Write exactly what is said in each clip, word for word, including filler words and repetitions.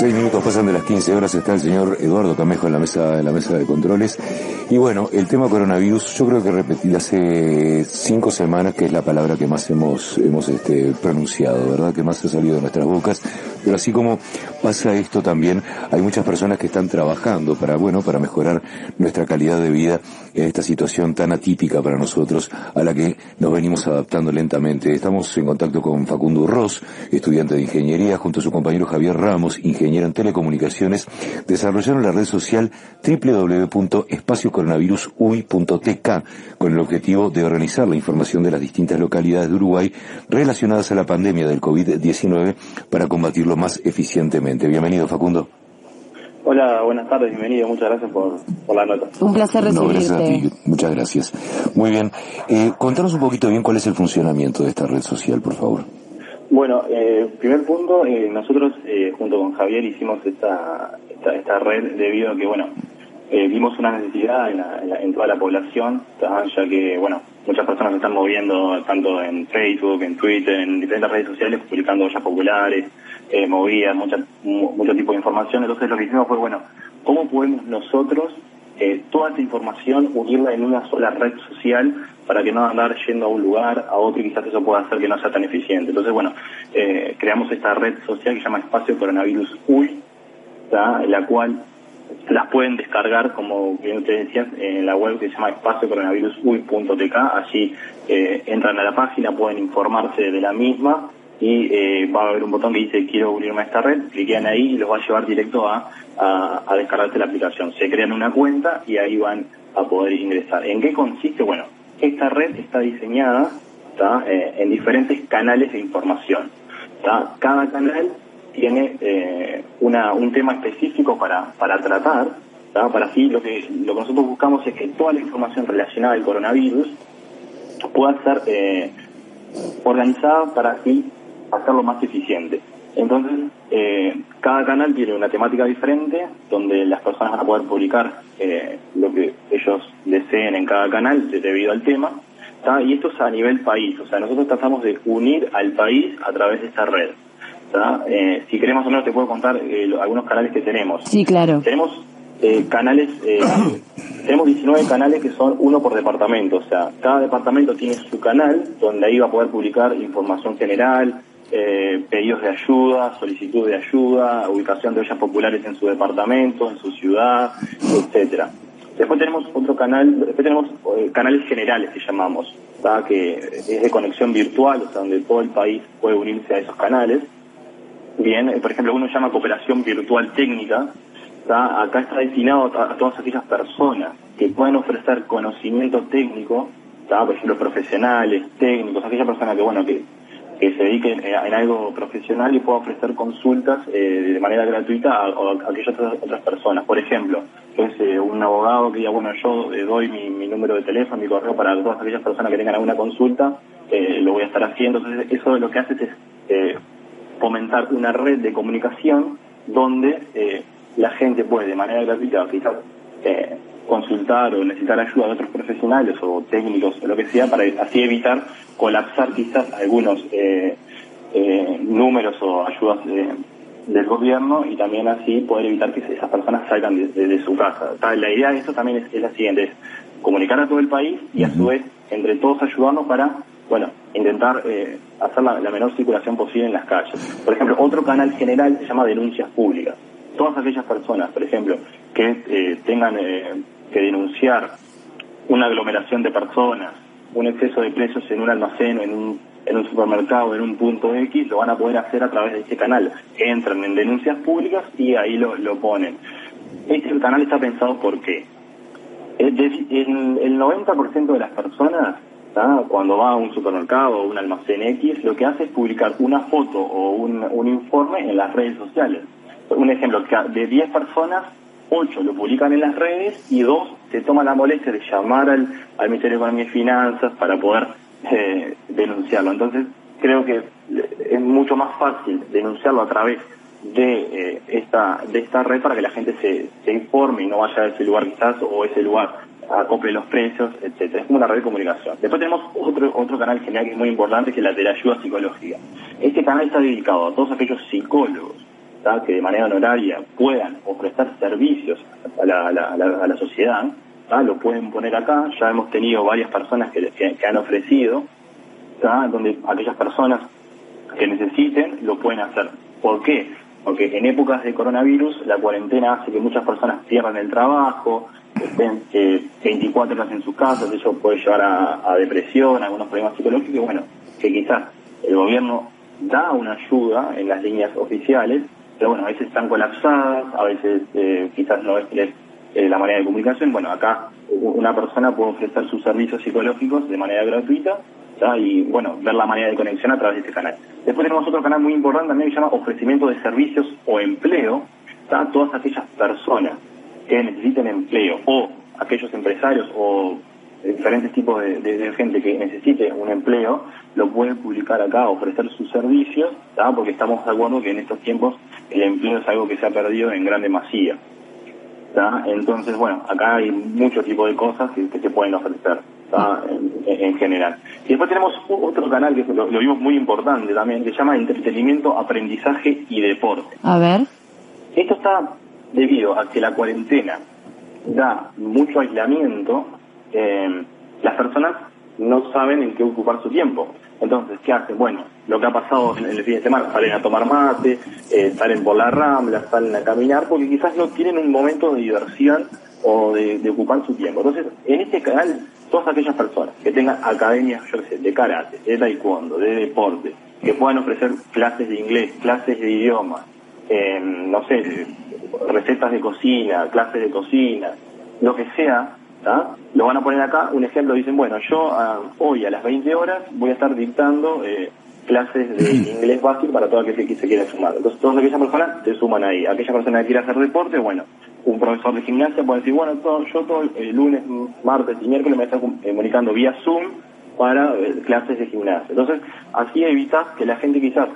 Seis minutos pasan de las quince horas, está el señor Eduardo Camejo en la mesa, en la mesa de controles. Y bueno, el tema coronavirus, yo creo que repetí hace cinco semanas que es la palabra que más hemos, hemos este, pronunciado, ¿verdad? Que más ha salido de nuestras bocas. Pero así como pasa esto también, hay muchas personas que están trabajando para, bueno, para mejorar nuestra calidad de vida en esta situación tan atípica para nosotros, a la que nos venimos adaptando lentamente. Estamos en contacto con Facundo Ros, estudiante de ingeniería, junto a su compañero Javier Ramos, ingeniero en telecomunicaciones, desarrollaron la red social doble u doble u doble u punto espacio coronavirus u i punto t k con el objetivo de organizar la información de las distintas localidades de Uruguay relacionadas a la pandemia del COVID diecinueve para combatirlo más eficientemente. Bienvenido, Facundo. Hola, buenas tardes, bienvenido, muchas gracias por, por la nota. Un placer recibirte. No, gracias a ti, muchas gracias. Muy bien, eh, contanos un poquito bien cuál es el funcionamiento de esta red social, por favor. Bueno, eh, primer punto, eh, nosotros eh, junto con Javier hicimos esta, esta, esta red debido a que, bueno, eh, vimos una necesidad en, la, en, la, en toda la población, ¿tá? Ya que, bueno, muchas personas se están moviendo tanto en Facebook, en Twitter, en diferentes redes sociales, publicando ollas populares, eh, movidas, mucha, mucho tipo de información. Entonces lo que hicimos fue, bueno, ¿cómo podemos nosotros eh, toda esta información unirla en una sola red social para que no andar yendo a un lugar, a otro, y quizás eso pueda hacer que no sea tan eficiente? Entonces, bueno, eh, creamos esta red social que se llama Espacio Coronavirus U I, ¿tá? En la cual las pueden descargar, como bien ustedes decían, en la web que se llama espacio coronavirus u i punto t k. Allí eh, entran a la página, pueden informarse de la misma y eh, va a haber un botón que dice quiero unirme a esta red, cliquean ahí y los va a llevar directo a, a, a descargarse la aplicación. Se crean una cuenta y ahí van a poder ingresar. ¿En qué consiste? Bueno, esta red está diseñada, ¿tá? Eh, en diferentes canales de información, ¿tá? Cada canal tiene eh, una, un tema específico para, para tratar, ¿tá? Para así lo que, lo que nosotros buscamos es que toda la información relacionada al coronavirus pueda ser eh, organizada para así hacerlo más eficiente. Entonces, eh, cada canal tiene una temática diferente, donde las personas van a poder publicar eh, lo que ellos deseen en cada canal debido al tema, ¿tá? Y esto es a nivel país, o sea, nosotros tratamos de unir al país a través de esta red. Eh, si querés más o menos te puedo contar eh, algunos canales que tenemos. Sí, claro. Tenemos eh, canales, eh, tenemos diecinueve canales que son uno por departamento, o sea, cada departamento tiene su canal donde ahí va a poder publicar información general, eh, pedidos de ayuda, solicitud de ayuda, ubicación de ollas populares en su departamento, en su ciudad, etcétera. Después tenemos otro canal, después tenemos eh, canales generales que llamamos, ¿tá? Que es de conexión virtual, o sea, donde todo el país puede unirse a esos canales. Bien, por ejemplo, uno llama cooperación virtual técnica, ¿tá? Acá está destinado a, a todas aquellas personas que pueden ofrecer conocimiento técnico, ¿tá? Por ejemplo, profesionales, técnicos, aquellas personas que, bueno, que, que se dediquen en algo profesional y pueda ofrecer consultas eh, de manera gratuita a, a aquellas otras, otras personas. Por ejemplo, es eh, un abogado que diga, bueno, yo eh, doy mi, mi número de teléfono, mi correo para todas aquellas personas que tengan alguna consulta, eh, lo voy a estar haciendo. Entonces, eso lo que hace es eh, fomentar una red de comunicación donde eh, la gente puede de manera gratuita quizás eh, consultar o necesitar ayuda de otros profesionales o técnicos o lo que sea, para así evitar colapsar quizás algunos eh, eh, números o ayudas eh, del gobierno, y también así poder evitar que esas personas salgan de, de, de su casa. La idea de esto también es, es la siguiente, es comunicar a todo el país y a su vez entre todos ayudarnos para, bueno, intentar eh, hacer la, la menor circulación posible en las calles. Por ejemplo, otro canal general se llama denuncias públicas. Todas aquellas personas, por ejemplo, que eh, tengan eh, que denunciar una aglomeración de personas, un exceso de precios en un almacén, en un, en un supermercado, en un punto X, lo van a poder hacer a través de este canal. Entran en denuncias públicas y ahí lo, lo ponen. Este canal está pensado porque el, el noventa por ciento de las personas, ¿tá? Cuando va a un supermercado o un almacén X, lo que hace es publicar una foto o un, un informe en las redes sociales. Un ejemplo, de diez personas, ocho lo publican en las redes y dos se toman la molestia de llamar al, al Ministerio de Economía y Finanzas para poder eh, denunciarlo. Entonces, creo que es mucho más fácil denunciarlo a través de eh, esta de esta red para que la gente se, se informe y no vaya a ese lugar quizás, o ese lugar acople los precios, etcétera. Es como una red de comunicación. Después tenemos otro otro canal general que es muy importante, que es la de la ayuda psicológica. Este canal está dedicado a todos aquellos psicólogos, ¿tá? Que de manera honoraria puedan ofrecer servicios a la, a la, a la, a la sociedad, ¿tá? Lo pueden poner acá. Ya hemos tenido varias personas que, que, que han ofrecido, ¿tá? Donde aquellas personas que necesiten lo pueden hacer. ¿Por qué? Porque en épocas de coronavirus la cuarentena hace que muchas personas pierdan el trabajo, estén eh, veinticuatro horas en sus casas, eso puede llevar a, a depresión, a algunos problemas psicológicos, y bueno, que quizás el gobierno da una ayuda en las líneas oficiales, pero bueno, a veces están colapsadas, a veces eh, quizás no es eh, la manera de comunicación. Bueno, acá una persona puede ofrecer sus servicios psicológicos de manera gratuita, ¿tá? Y bueno, ver la manera de conexión a través de este canal. Después tenemos otro canal muy importante también que se llama ofrecimiento de servicios o empleo, ¿tá? Todas aquellas personas que necesiten empleo, o aquellos empresarios o diferentes tipos de, de, de gente que necesite un empleo, lo pueden publicar acá, ofrecer sus servicios, ¿tá? Porque estamos de acuerdo que en estos tiempos el empleo es algo que se ha perdido en gran demasía, ¿tá? Entonces, bueno, acá hay muchos tipos de cosas que, que se pueden ofrecer, ¿tá? En, en general. Y después tenemos otro canal que lo, lo vimos muy importante también, que se llama entretenimiento, aprendizaje y deporte. A ver. Esto está debido a que la cuarentena da mucho aislamiento. Eh, las personas no saben en qué ocupar su tiempo. Entonces, ¿qué hacen? Bueno, lo que ha pasado en el fin de semana, salen a tomar mate, eh, salen por la rambla, salen a caminar, porque quizás no tienen un momento de diversión o de, de ocupar su tiempo. Entonces, en este canal, todas aquellas personas que tengan academias, yo qué sé, de karate, de taekwondo, de deporte, que puedan ofrecer clases de inglés, clases de idioma, eh, no sé, recetas de cocina, clases de cocina, lo que sea, ¿tá? Lo van a poner acá. Un ejemplo, dicen, bueno, yo uh, hoy a las veinte horas voy a estar dictando eh, clases de inglés básico para todo aquel que se quiera sumar. Entonces, todas aquellas personas se suman ahí. Aquella persona que quiera hacer deporte, bueno, un profesor de gimnasia puede decir, bueno, todo, yo todo el lunes, martes y miércoles me voy a estar comunicando vía Zoom para eh, clases de gimnasia. Entonces, así evitas que la gente quizás,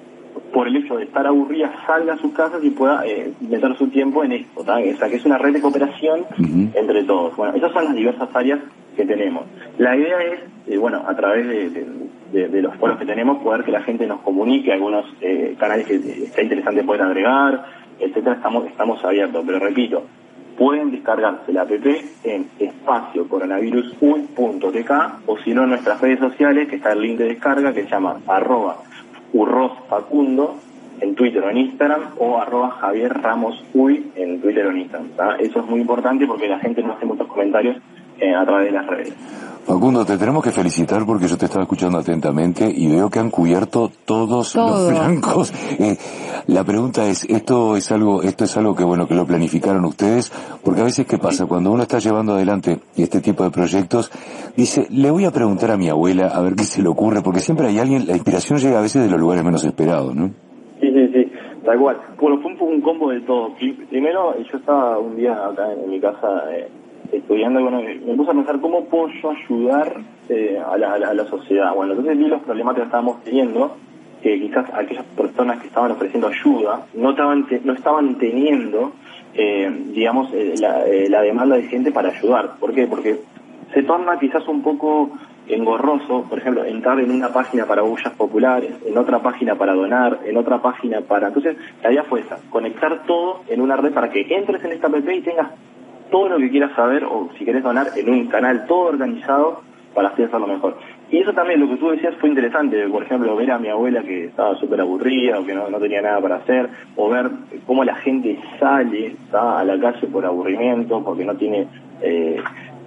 por el hecho de estar aburrida, salga a sus casas y pueda eh, meter su tiempo en esto, ¿tá? O sea, que es una red de cooperación uh-huh. entre todos. Bueno, esas son las diversas áreas que tenemos. La idea es, eh, bueno, a través de, de, de, de los foros que tenemos, poder que la gente nos comunique algunos eh, canales que eh, sea interesante poder agregar, etcétera. Estamos, estamos abiertos, pero repito, pueden descargarse la app en espacio coronavirus u i punto t k, o si no en nuestras redes sociales, que está el link de descarga, que se llama arroba Urroz Facundo en Twitter o en Instagram, o arroba Javier Ramos Uy en Twitter o en Instagram, ¿tá? Eso es muy importante porque la gente no hace muchos comentarios eh, a través de las redes. Facundo, te tenemos que felicitar porque yo te estaba escuchando atentamente y veo que han cubierto todos Todo. los flancos. Eh, la pregunta es, ¿esto es algo esto es algo que bueno que lo planificaron ustedes? Porque a veces, ¿qué pasa? Cuando uno está llevando adelante este tipo de proyectos, dice, le voy a preguntar a mi abuela a ver qué se le ocurre, porque siempre hay alguien, la inspiración llega a veces de los lugares menos esperados, ¿no? Sí, sí, sí, tal cual. Bueno, fue un, un combo de todo. Primero, yo estaba un día acá en, en mi casa eh, estudiando y bueno, me puse a pensar cómo puedo yo ayudar eh, a, la, a, la, a la sociedad. Bueno, entonces vi los problemas que estábamos teniendo, que quizás aquellas personas que estaban ofreciendo ayuda no estaban te, no estaban teniendo, eh, digamos, eh, la, eh, la demanda de gente para ayudar. ¿Por qué? Porque se torna quizás un poco engorroso, por ejemplo, entrar en una página para ollas populares, en otra página para donar, en otra página para... Entonces, la idea fue esa, conectar todo en una red para que entres en esta app y tengas todo lo que quieras saber, o si querés donar, en un canal todo organizado para así hacerlo mejor. Y eso también, lo que tú decías, fue interesante. Por ejemplo, ver a mi abuela que estaba súper aburrida o que no, no tenía nada para hacer, o ver cómo la gente sale, está a la calle por aburrimiento, porque no tiene eh,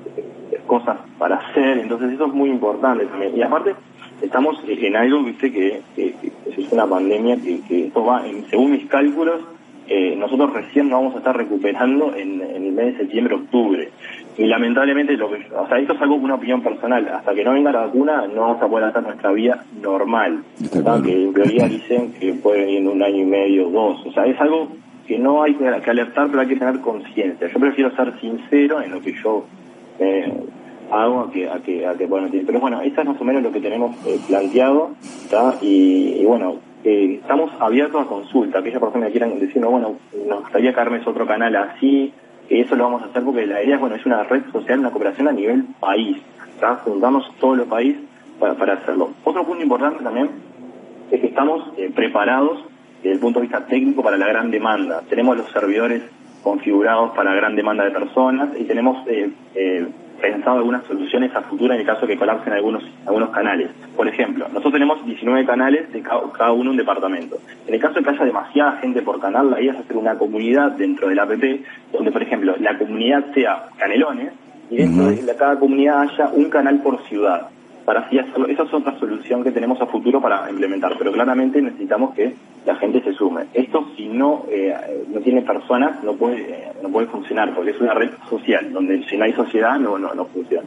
cosas para hacer. Entonces eso es muy importante también. Y aparte, estamos en algo, viste, que, que, que es una pandemia que, que esto va, en, según mis cálculos, eh, nosotros recién nos vamos a estar recuperando en, en el mes de septiembre, octubre. Y lamentablemente, lo que, o sea, esto es algo, una opinión personal. Hasta que no venga la vacuna, no vamos a poder hacer nuestra vida normal. Claro. Que en teoría dicen que puede venir en un año y medio, dos. O sea, es algo que no hay que alertar, pero hay que tener conciencia. Yo prefiero ser sincero en lo que yo eh, hago a que, a que, a que bueno, pero bueno, eso es más o menos lo que tenemos eh, planteado, ¿tá? Y, y bueno, eh, estamos abiertos a consulta. Aquellas personas que quieran decir, no, bueno, nos gustaría que armes otro canal así, que eso lo vamos a hacer porque la idea, bueno, es una red social, una cooperación a nivel país, ¿tá? Juntamos todo el país para, para hacerlo. Otro punto importante también es que estamos eh, preparados desde el punto de vista técnico para la gran demanda. Tenemos los servidores configurados para gran demanda de personas y tenemos eh, eh, pensado algunas soluciones a futuro en el caso que colapsen algunos algunos canales. Por ejemplo, nosotros tenemos diecinueve canales, de cada, cada uno un departamento. En el caso de que haya demasiada gente por canal, la idea es hacer una comunidad dentro del app, donde, por ejemplo, la comunidad sea Canelones, y dentro uh-huh. de la, cada comunidad haya un canal por ciudad. Para así hacerlo. Esa es otra solución que tenemos a futuro para implementar, pero claramente necesitamos que la gente se sume. Esto, si no eh, no tiene personas, no puede eh, no puede funcionar, porque es una red social, donde si no hay sociedad, no no, no funciona.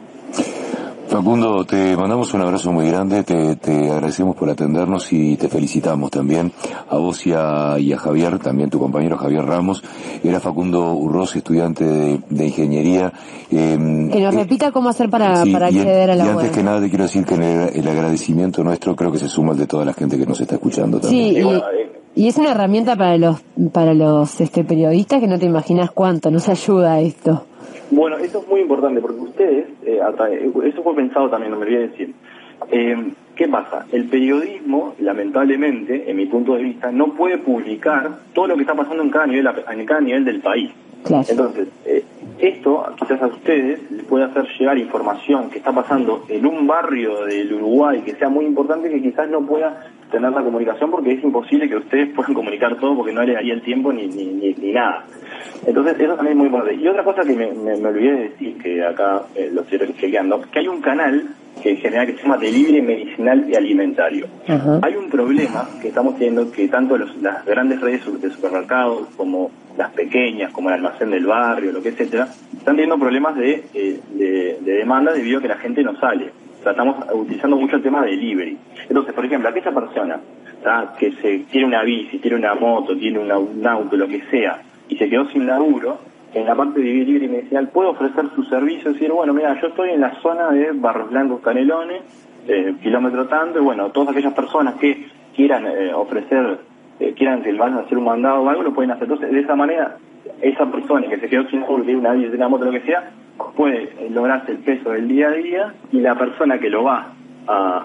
Facundo, te mandamos un abrazo muy grande, te, te agradecemos por atendernos y te felicitamos también a vos y a, y a Javier, también tu compañero Javier Ramos. Era Facundo Urroz, estudiante de, de ingeniería. Eh, que nos eh, repita cómo hacer para, sí, para acceder y, a la y web. antes que nada te quiero decir que el, el agradecimiento nuestro creo que se suma al de toda la gente que nos está escuchando también. Sí, y, y es una herramienta para los para los este periodistas que no te imaginas cuánto nos ayuda esto. Bueno, eso es muy importante porque ustedes, eh, eso fue pensado también, no me olvidé decir. Eh, ¿Qué pasa? El periodismo, lamentablemente, en mi punto de vista, no puede publicar todo lo que está pasando en cada nivel, en cada nivel del país. Claro. Entonces, eh, esto quizás a ustedes les puede hacer llegar información que está pasando en un barrio del Uruguay que sea muy importante, que quizás no pueda tener la comunicación porque es imposible que ustedes puedan comunicar todo porque no le daría el tiempo ni, ni, ni, ni nada. Entonces eso también es muy importante. Y otra cosa que me, me, me olvidé de decir, que acá eh, lo estoy chequeando, que hay un canal que en general que se llama Delivery Medicinal y Alimentario. Uh-huh. Hay un problema que estamos teniendo, que tanto los, las grandes redes de supermercados como las pequeñas, como el almacén del barrio, lo que etcétera, están teniendo problemas de, eh, de, de demanda debido a que la gente no sale. O sea, estamos utilizando mucho el tema de delivery. Entonces, por ejemplo, aquella persona, ¿tá?, que se tiene una bici, tiene una moto, tiene una, un auto, lo que sea, y se quedó sin laburo, en la parte de delivery medicinal puede ofrecer su servicio y decir, bueno, mira, yo estoy en la zona de Barros Blancos, Canelones, eh, kilómetro tanto, y bueno, todas aquellas personas que quieran eh, ofrecer, eh, quieran que le vayan a hacer un mandado o algo, lo pueden hacer. Entonces, de esa manera, esa persona que se quedó sin laburo, tiene una bici, una moto, lo que sea, puede lograrse el peso del día a día, y la persona que lo va a,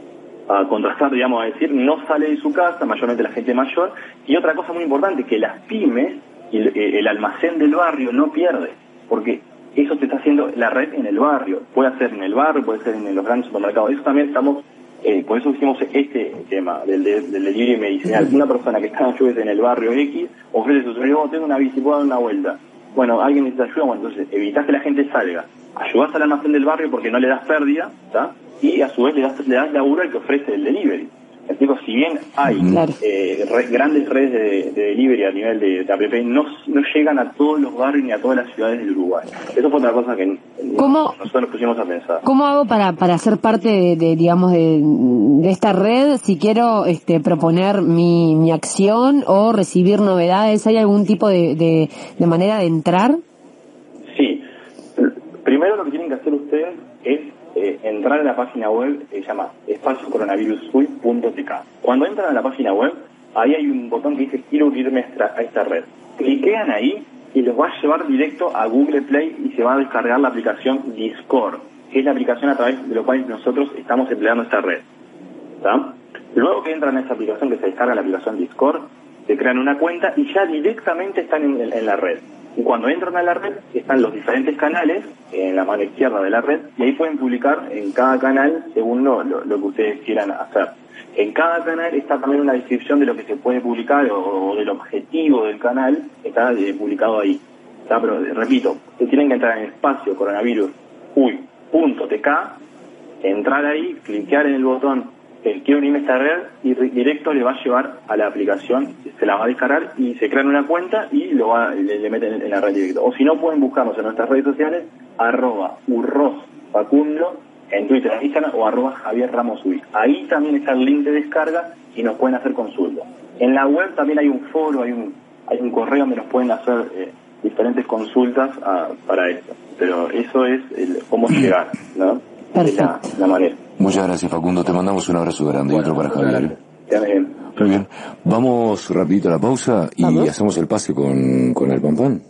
a contrastar, digamos, a decir, no sale de su casa, mayormente la gente mayor. Y otra cosa muy importante, que las pymes y el, el almacén del barrio no pierde, porque eso se está haciendo la red en el barrio, puede ser en el barrio, puede ser en los grandes supermercados. Eso también estamos, eh, por eso hicimos este tema del, del, del delivery medicinal. Una persona que está en el barrio X ofrece su servicio, oh, tengo una bici, puedo dar una vuelta. Bueno, alguien necesita ayuda, bueno, entonces evitás que la gente salga, ayudás al almacén del barrio porque no le das pérdida, ¿tá?, y a su vez le das, le das laburo al que ofrece el delivery. Digo, si bien hay claro. eh, re, grandes redes de, de delivery a nivel de, de app, no, no llegan a todos los barrios ni a todas las ciudades del Uruguay. Eso fue otra cosa que ¿Cómo, nosotros nos pusimos a pensar. ¿Cómo hago para para ser parte de, de digamos, de, de esta red si quiero este proponer mi, mi acción o recibir novedades? ¿Hay algún tipo de, de, de manera de entrar? Sí. Primero lo que tienen que hacer ustedes es Eh, entrar a la página web, se eh, llama espacio coronavirus u i punto t k. Cuando entran a la página web, ahí hay un botón que dice quiero unirme a esta, a esta red. Cliquean ahí y los va a llevar directo a Google Play y se va a descargar la aplicación Discord, que es la aplicación a través de la cual nosotros estamos empleando esta red. ¿Tá? Luego que entran a esa aplicación, que se descarga la aplicación Discord, se crean una cuenta y ya directamente están en, en, en la red. Y cuando entran a la red, están los diferentes canales en la mano izquierda de la red, y ahí pueden publicar en cada canal según lo, lo, lo que ustedes quieran hacer. En cada canal está también una descripción de lo que se puede publicar o, o del objetivo del canal, está eh, publicado ahí. ¿Está? Pero repito, tienen que entrar en espacio coronavirus u i punto t k, entrar ahí, cliquear en el botón el quiero unirme a esta red y directo le va a llevar a la aplicación, se la va a descargar y se crean una cuenta y lo va, le, le meten en la red directo. O si no, pueden buscarnos en nuestras redes sociales, arroba urrosfacundo en Twitter, en Instagram, o arroba Javier Ramos Uy. Ahí también está el link de descarga y nos pueden hacer consultas. En la web también hay un foro, hay un hay un correo donde nos pueden hacer eh, diferentes consultas a, para esto. Pero eso es el, cómo llegar, ¿no? Es la, la manera. Muchas gracias, Facundo. Te mandamos un abrazo grande. Bueno, y otro para Javier. Bien. Muy bien. Vamos rapidito a la pausa y hacemos el pase con, con el pan pan.